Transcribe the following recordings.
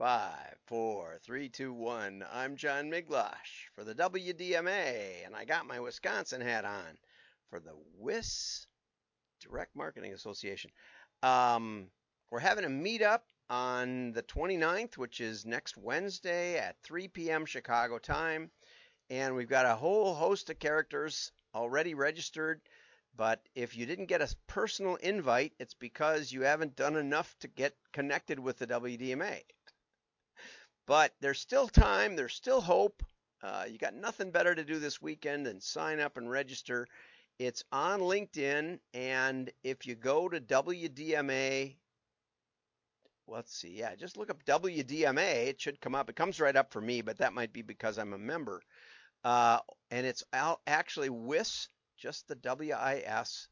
Five, four, three, two, one. I'm John Miglash for the WDMA, and I got my Wisconsin hat on for the WIS Direct Marketing Association. We're having a meetup on the 29th, which is next Wednesday at 3 p.m. Chicago time, and we've got a whole host of characters already registered. But if you didn't get a personal invite, it's because you haven't done enough to get connected with the WDMA. But there's still time, there's still hope. You got nothing better to do this weekend than sign up and register. It's on LinkedIn, and if you go to WDMA, let's see, just look up WDMA. It should come up. It comes right up for me, but that might be because I'm a member. And it's actually WIS, just the WIS,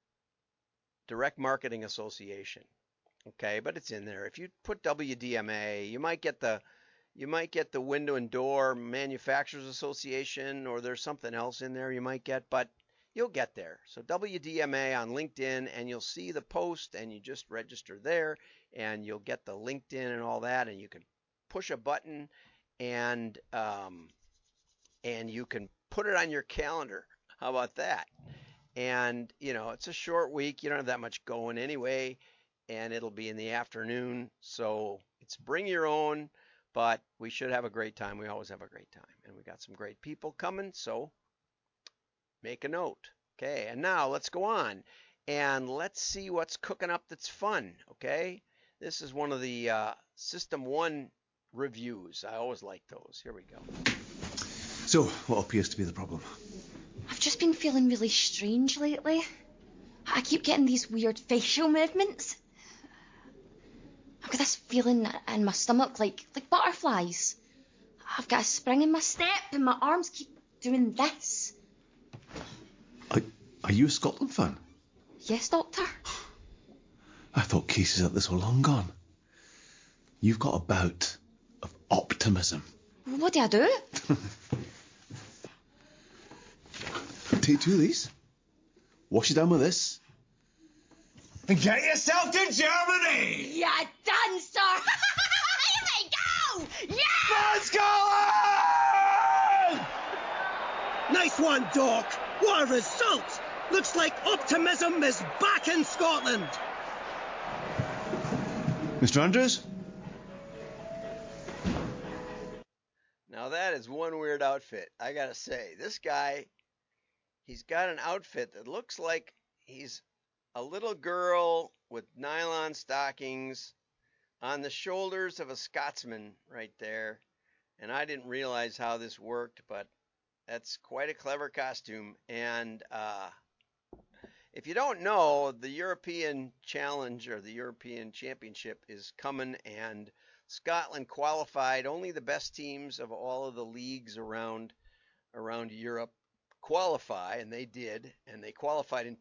Direct Marketing Association. Okay, but it's in there. If you put WDMA, you might get the Window and Door Manufacturers Association, or there's something else in there you might get, but you'll get there. So WDMA on LinkedIn, and you'll see the post, and you just register there, and you'll get the LinkedIn and all that, and you can push a button, and you can put it on your calendar. How about that? And it's a short week. You don't have that much going anyway, and it'll be in the afternoon. So it's bring your own. But we should have a great time. We always have a great time. And we got some great people coming, so make a note. Okay, and now let's go on. And let's see what's cooking up that's fun, okay? This is one of the System 1 reviews. I always like those. Here we go. So, what appears to be the problem? I've just been feeling really strange lately. I keep getting these weird facial movements. I've got this feeling in my stomach like butterflies. I've got a spring in my step and my arms keep doing this. Are you a Scotland fan? Yes, Doctor. I thought cases like this were long gone. You've got a bout of optimism. What do I do? Take two of these. Wash it down with this. And get yourself to Germany! Yeah, done, sir! Here we go! Yeah! Let's go! Nice one, Doc. What a result! Looks like optimism is back in Scotland. Mr. Andrews? Now that is one weird outfit. I gotta say, this guy, he's got an outfit that looks like he's a little girl with nylon stockings on the shoulders of a Scotsman right there. And I didn't realize how this worked, but that's quite a clever costume. And if you don't know, the European Challenge or the European Championship is coming, and Scotland qualified. Only the best teams of all of the leagues around Europe qualify, and they did. And they qualified in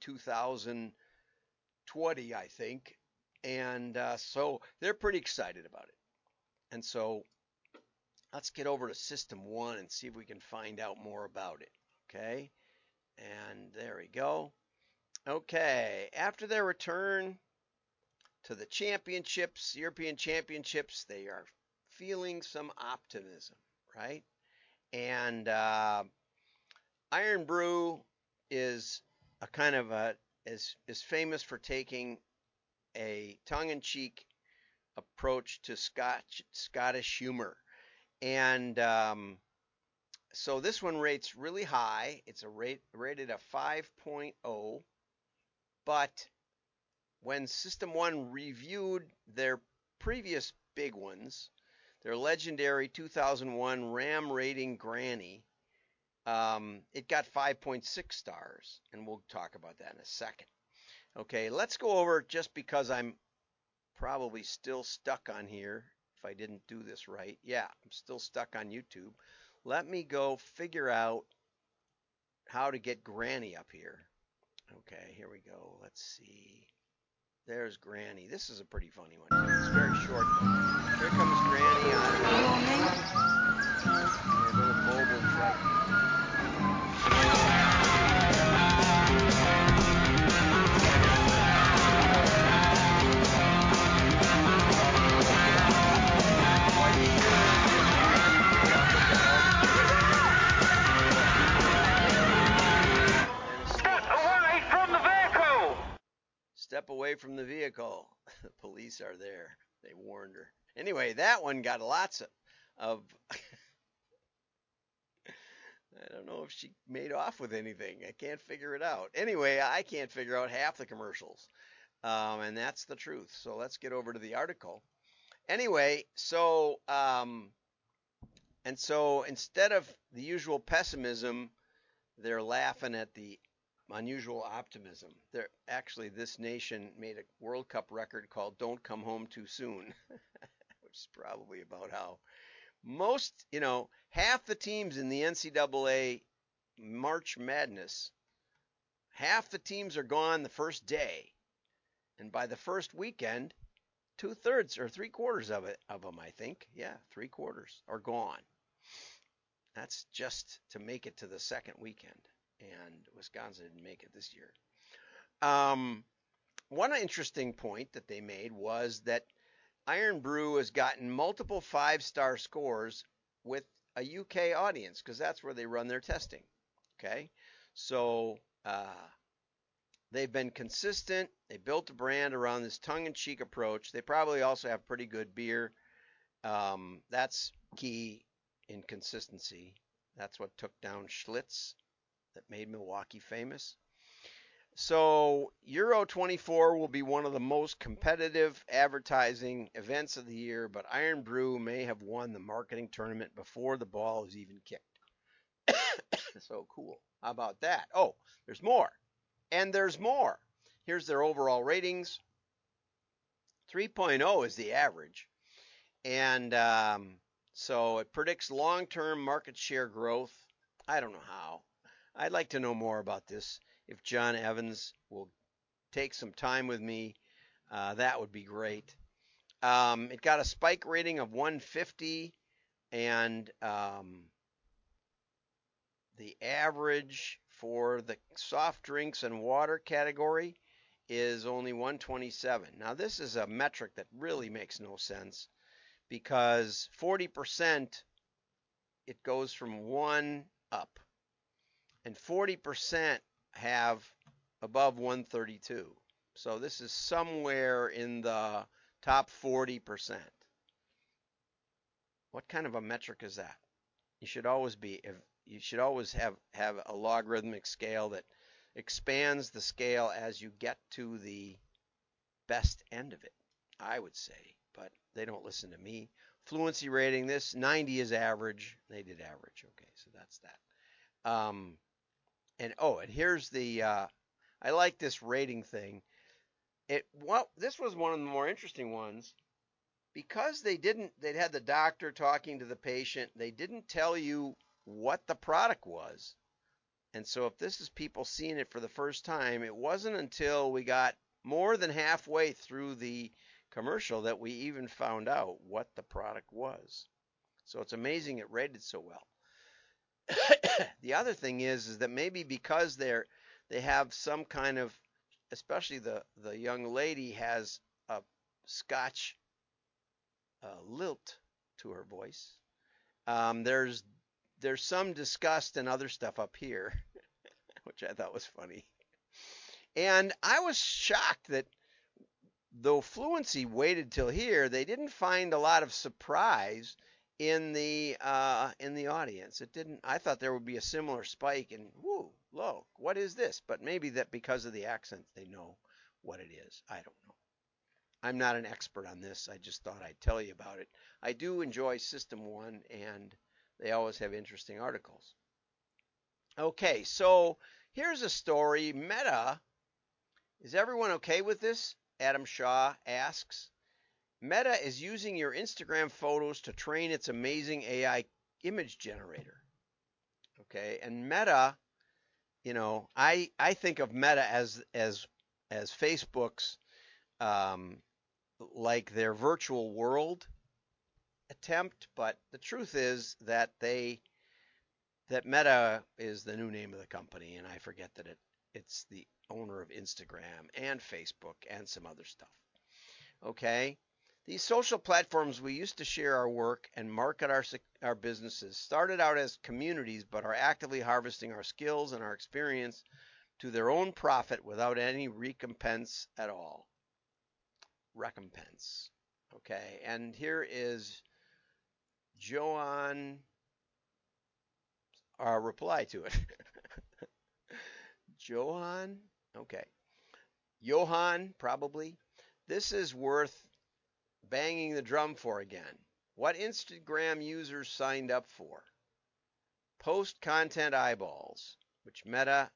2020, I think. And so they're pretty excited about it. And so let's get over to System 1 and see if we can find out more about it. Okay. And there we go. Okay. After their return to the championships, European championships, they are feeling some optimism, right? And Iron Brew is a kind of is famous for taking a tongue-in-cheek approach to Scottish humor. And so this one rates really high. It's rated a 5.0. But when System 1 reviewed their previous big ones, their legendary 2001 RAM rating Granny, it got 5.6 stars. And we'll talk about that in a second. Okay, let's go over, just because I'm probably still stuck on here if I didn't do this right. Yeah, I'm still stuck on YouTube. Let me go figure out how to get Granny up here. Okay, here we go. Let's see. There's Granny. This is a pretty funny one. It's very short. Here comes Granny on her little mobile trike. away from the vehicle. The police are there. They warned her. Anyway, that one got lots of I don't know if she made off with anything. I can't figure it out. Anyway, I can't figure out half the commercials. And that's the truth. So let's get over to the article. Anyway, so instead of the usual pessimism, they're laughing at the unusual optimism. They're actually, this nation made a World Cup record called "Don't Come Home Too Soon," which is probably about how most, half the teams in the NCAA March Madness, half the teams are gone the first day, and by the first weekend, 2/3 or 3/4 of them, I think, 3/4 are gone. That's just to make it to the second weekend, and Wisconsin didn't make it this year. One interesting point that they made was that Iron Brew has gotten multiple 5-star scores with a UK audience, because that's where they run their testing. Okay, so they've been consistent. They built a brand around this tongue-in-cheek approach. They probably also have pretty good beer. That's key in consistency. That's what took down Schlitz, that made Milwaukee famous. So Euro 24 will be one of the most competitive advertising events of the year, but Iron Brew may have won the marketing tournament before the ball is even kicked. So cool. How about that? Oh, there's more. And there's more. Here's their overall ratings. 3.0 is the average. And so it predicts long-term market share growth. I don't know how. I'd like to know more about this. If John Evans will take some time with me, that would be great. It got a spike rating of 150, and the average for the soft drinks and water category is only 127. Now, this is a metric that really makes no sense, because 40%, it goes from 1 up, and 40% have above 132. So this is somewhere in the top 40%. What kind of a metric is that? You should always have a logarithmic scale that expands the scale as you get to the best end of it, I would say, but they don't listen to me. Fluency rating, this 90 is average. They did average. Okay, so that's that. And here's the I like this rating thing. This was one of the more interesting ones, because they'd had the doctor talking to the patient. They didn't tell you what the product was. And so if this is people seeing it for the first time, it wasn't until we got more than halfway through the commercial that we even found out what the product was. So it's amazing it rated so well. The other thing is that maybe because they have some kind of, especially the young lady has a Scotch lilt to her voice. There's some disgust and other stuff up here, which I thought was funny. And I was shocked that though Fluency waited till here, they didn't find a lot of surprise in the audience. It didn't. I thought there would be a similar spike and low, what is this? But maybe that because of the accent, they know what it is. I don't know. I'm not an expert on this. I just thought I'd tell you about it. I do enjoy System 1, and they always have interesting articles. Okay, so here's a story. Meta, is everyone okay with this? Adam Shaw asks. Meta is using your Instagram photos to train its amazing AI image generator. Okay, and Meta, I think of Meta as Facebook's like their virtual world attempt, but the truth is that Meta is the new name of the company, and I forget that it's the owner of Instagram and Facebook and some other stuff. Okay, these social platforms we used to share our work and market our businesses started out as communities, but are actively harvesting our skills and our experience to their own profit without any recompense at all. recompense. Okay, and here is Johan, our reply to it. Johan, okay. Johan, probably. This is worth banging the drum for again. What Instagram users signed up for? Post content eyeballs, which Meta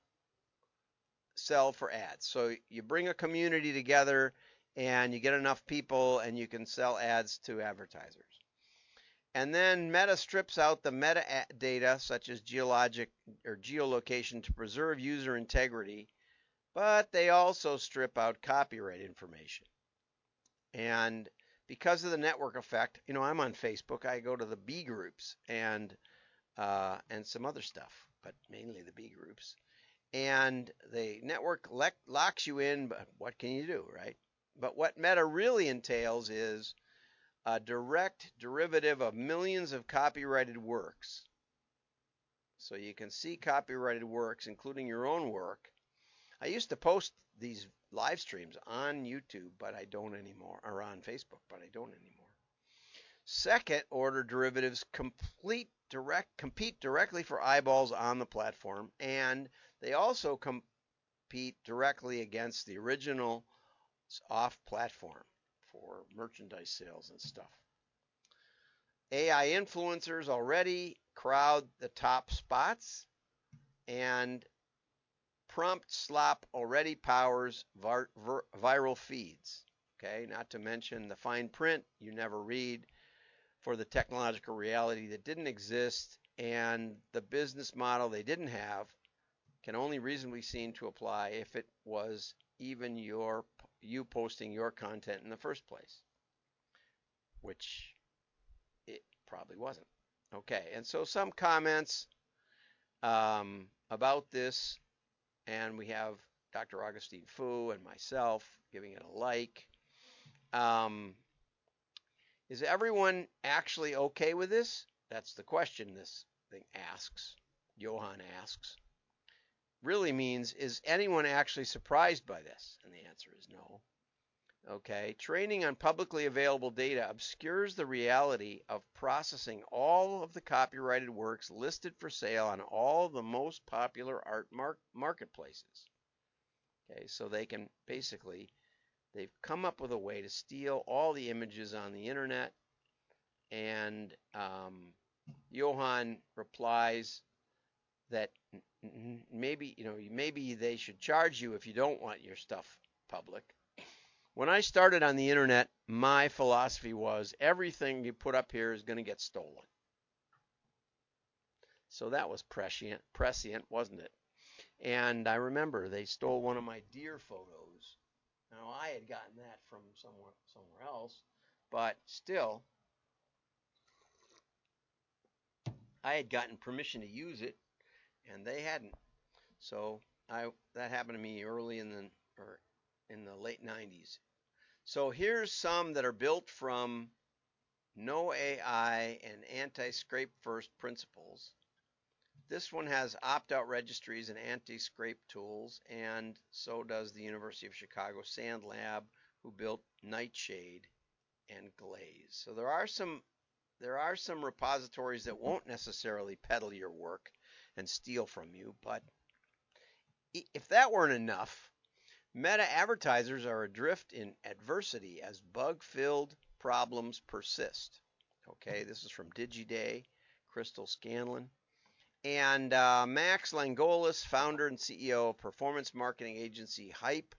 sell for ads. So you bring a community together and you get enough people and you can sell ads to advertisers. And then Meta strips out the meta data such as geologic or geolocation to preserve user integrity, but they also strip out copyright information. And because of the network effect, I'm on Facebook. I go to the B groups and some other stuff, but mainly the B groups. And the network locks you in, but what can you do, right? But what Meta really entails is a direct derivative of millions of copyrighted works. So you can see copyrighted works, including your own work. I used to post these live streams on YouTube, but I don't anymore, or on Facebook, but I don't anymore. Second order derivatives compete directly for eyeballs on the platform, and they also compete directly against the original off platform for merchandise sales and stuff. AI influencers already crowd the top spots, and prompt slop already powers viral feeds. Okay, not to mention the fine print you never read for the technological reality that didn't exist, and the business model they didn't have can only reasonably seem to apply if it was even you posting your content in the first place, which it probably wasn't. Okay, and so some comments about this, and we have Dr. Augustine Fu and myself giving it a like. Is everyone actually okay with this? That's the question this thing asks. Johan asks. Really means, is anyone actually surprised by this? And the answer is no. Okay, training on publicly available data obscures the reality of processing all of the copyrighted works listed for sale on all the most popular art marketplaces. Okay, so they can basically, they've come up with a way to steal all the images on the internet, and Johan replies that maybe they should charge you if you don't want your stuff public. When I started on the internet, my philosophy was everything you put up here is going to get stolen. So that was prescient, wasn't it? And I remember they stole one of my deer photos. Now, I had gotten that from somewhere else, but still, I had gotten permission to use it, and they hadn't. So that happened to me early in the late 90s. So here's some that are built from no AI and anti-scrape first principles. This one has opt-out registries and anti-scrape tools, and so does the University of Chicago Sand Lab, who built Nightshade and Glaze. So there are some repositories that won't necessarily peddle your work and steal from you, but if that weren't enough, Meta advertisers are adrift in adversity as bug-filled problems persist. Okay, this is from DigiDay, Crystal Scanlon. And Max Langolis, founder and CEO of performance marketing agency Hype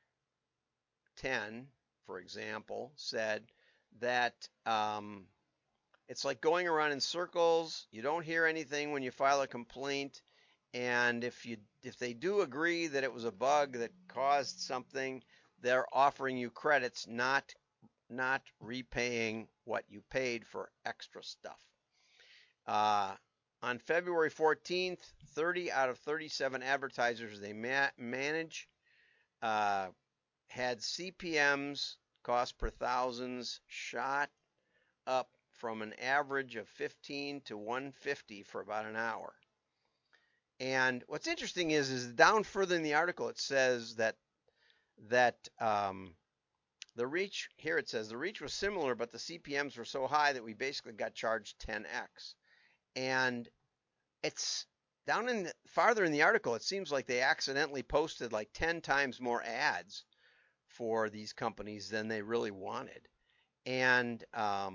10, for example, said that it's like going around in circles. You don't hear anything when you file a complaint, and if they do agree that it was a bug that caused something, they're offering you credits, not repaying what you paid for extra stuff. On February 14th, 30 out of 37 advertisers they manage had CPMs, cost per thousands, shot up from an average of 15 to 150 for about an hour. And what's interesting is down further in the article it says that The reach, here it says, the reach was similar, but the CPMs were so high that we basically got charged 10x. And it's down in farther in the article, it seems like they accidentally posted like 10 times more ads for these companies than they really wanted. And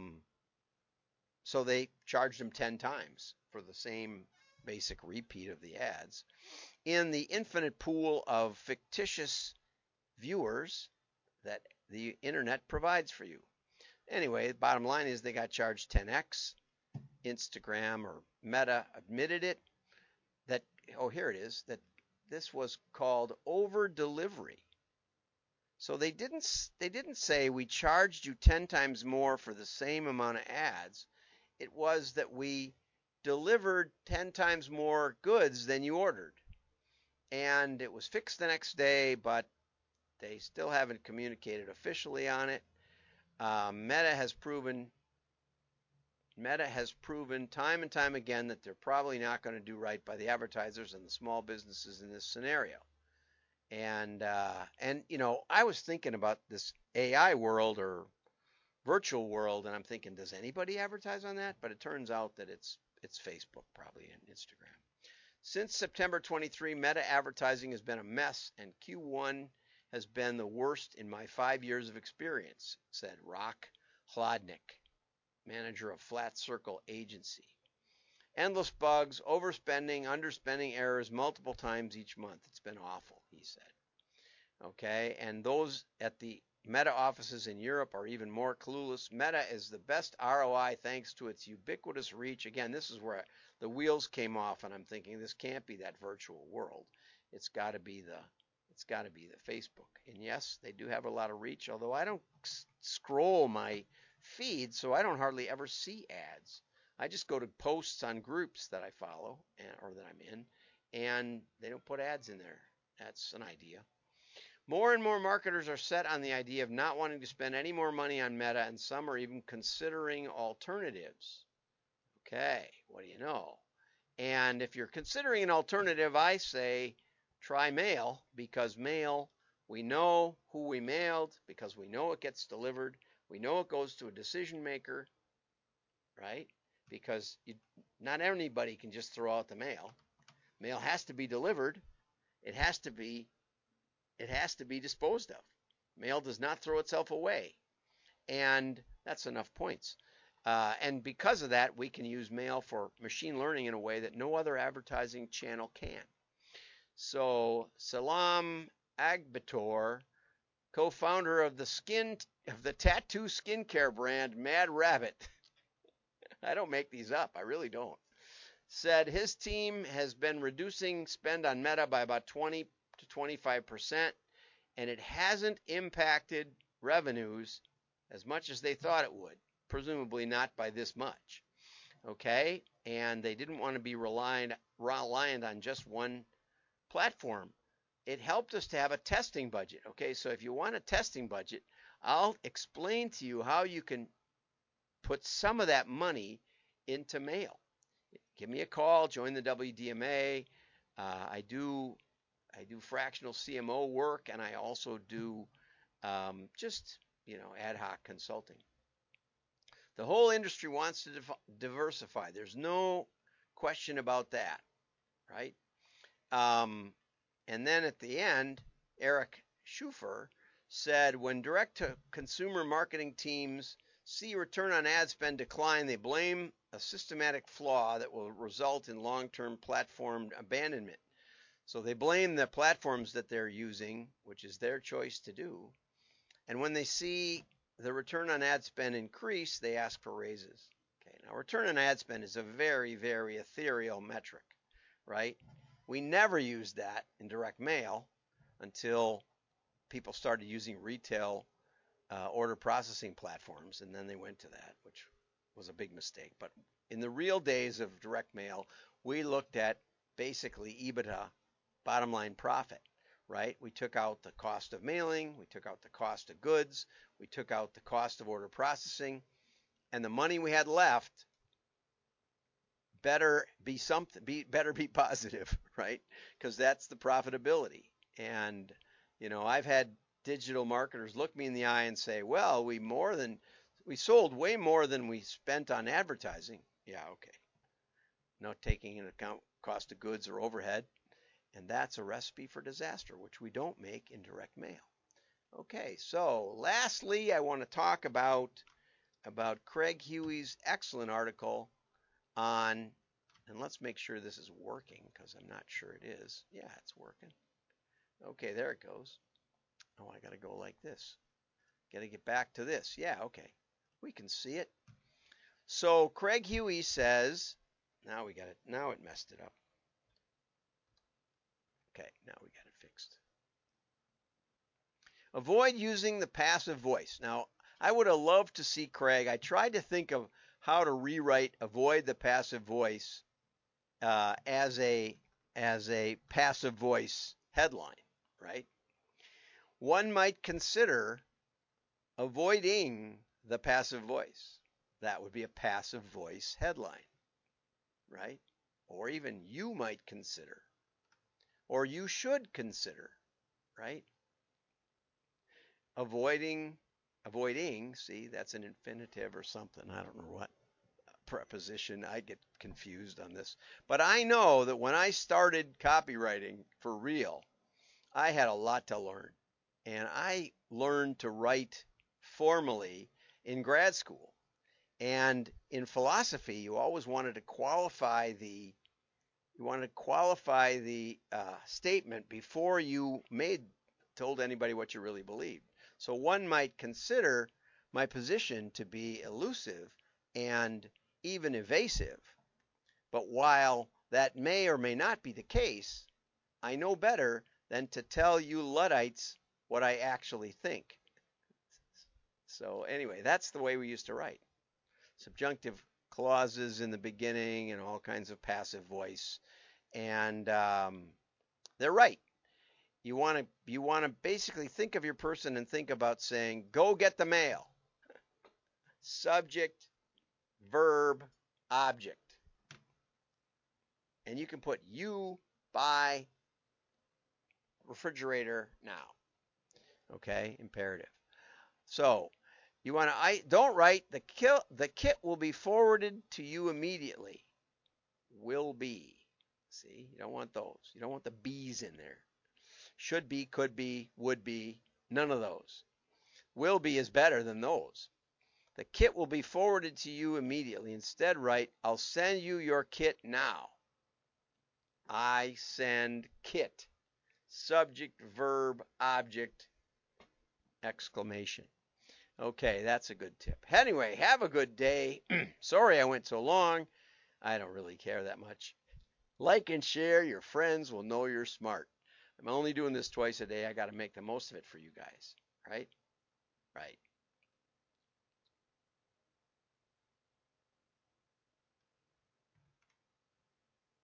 so they charged them 10 times for the same basic repeat of the ads. In the infinite pool of fictitious viewers that the internet provides for you. Anyway, the bottom line is they got charged 10x. Instagram or Meta admitted it. That, oh, here it is, that this was called over delivery. So they didn't say we charged you 10 times more for the same amount of ads. It was that we delivered 10 times more goods than you ordered. And it was fixed the next day, but they still haven't communicated officially on it. Meta has proven time and time again that they're probably not going to do right by the advertisers and the small businesses in this scenario. And you know, I was thinking about this AI world or virtual world, and I'm thinking, does anybody advertise on that? But it turns out that it's Facebook probably and Instagram. Since September 23, Meta advertising has been a mess, and Q1 has been the worst in my 5 years of experience, said Rock Hladnik, manager of Flat Circle Agency. Endless bugs, overspending, underspending errors multiple times each month. It's been awful, he said. Okay, and those at the Meta offices in Europe are even more clueless. Meta is the best ROI thanks to its ubiquitous reach. Again, this is where the wheels came off, and I'm thinking this can't be that virtual world. It's got to be the Facebook. And yes, they do have a lot of reach, although I don't scroll my feed, so I don't hardly ever see ads. I just go to posts on groups that I follow or that I'm in, and they don't put ads in there. That's an idea. More and more marketers are set on the idea of not wanting to spend any more money on Meta, and some are even considering alternatives. Okay, what do you know? And if you're considering an alternative, I say try mail, because mail, we know who we mailed, because we know it gets delivered. We know it goes to a decision maker, right? Because not anybody can just throw out the mail. Mail has to be delivered. It has to be disposed of. Mail does not throw itself away. And that's enough points. And because of that, we can use mail for machine learning in a way that no other advertising channel can. So Salam Agbator, co-founder of the tattoo skincare brand Mad Rabbit, I don't make these up, I really don't, said his team has been reducing spend on Meta by about 20 to 25%, and it hasn't impacted revenues as much as they thought it would, presumably not by this much. Okay, and they didn't want to be reliant on just one platform. It helped us to have a testing budget. Okay, so if you want a testing budget, I'll explain to you how you can put some of that money into mail. Give me a call, join the WDMA. I do fractional CMO work, and I also do just ad hoc consulting. The whole industry wants to diversify. There's no question about that, right? And then at the end, Eric Schufer said, when direct-to-consumer marketing teams see return on ad spend decline, they blame a systematic flaw that will result in long-term platform abandonment. So they blame the platforms that they're using, which is their choice to do. And when they see the return on ad spend increase, they ask for raises. Okay, now return on ad spend is a very, very ethereal metric, right? We never used that in direct mail until people started using retail order processing platforms, and then they went to that, which was a big mistake. But in the real days of direct mail, we looked at basically EBITDA, bottom line profit, right? We took out the cost of mailing, we took out the cost of goods, we took out the cost of order processing, and the money we had left better be positive, right? Because that's the profitability. And I've had digital marketers look me in the eye and say, well, we sold way more than we spent on advertising. Yeah, okay. Not taking into account cost of goods or overhead. And that's a recipe for disaster, which we don't make in direct mail. Okay, so lastly, I want to talk about Craig Huey's excellent article on, and let's make sure this is working because I'm not sure it is. Yeah, it's working. Okay, there it goes. Oh, I got to go like this. Got to get back to this. Yeah, okay. We can see it. So Craig Huey says, now it messed it up. Okay, now we got it fixed. Avoid using the passive voice. Now, I would have loved to see Craig. I tried to think of how to rewrite avoid the passive voice as a passive voice headline, right? One might consider avoiding the passive voice. That would be a passive voice headline, right? Or even you might consider, or you should consider, right? Avoiding, see, that's an infinitive or something. I don't know what preposition. I get confused on this. But I know that when I started copywriting for real, I had a lot to learn. And I learned to write formally in grad school. And in philosophy, you always wanted to qualify the statement before you told anybody what you really believed. So one might consider my position to be elusive and even evasive. But while that may or may not be the case, I know better than to tell you Luddites what I actually think. So anyway, that's the way we used to write. Subjunctive clauses in the beginning and all kinds of passive voice. And they're right. You want to basically think of your person and think about saying, go get the mail. Subject, verb, object. And you can put you buy refrigerator now. Okay, imperative. So you want to don't write the kit will be forwarded to you immediately. Will be. See, you don't want those. You don't want the bees in there. Should be, could be, would be, none of those. Will be is better than those. The kit will be forwarded to you immediately. Instead, write, I'll send you your kit now. I send kit. Subject, verb, object, exclamation. Okay, that's a good tip. Anyway, have a good day. Sorry I went so long. I don't really care that much. Like and share. Your friends will know you're smart. I'm only doing this twice a day. I got to make the most of it for you guys. Right? Right.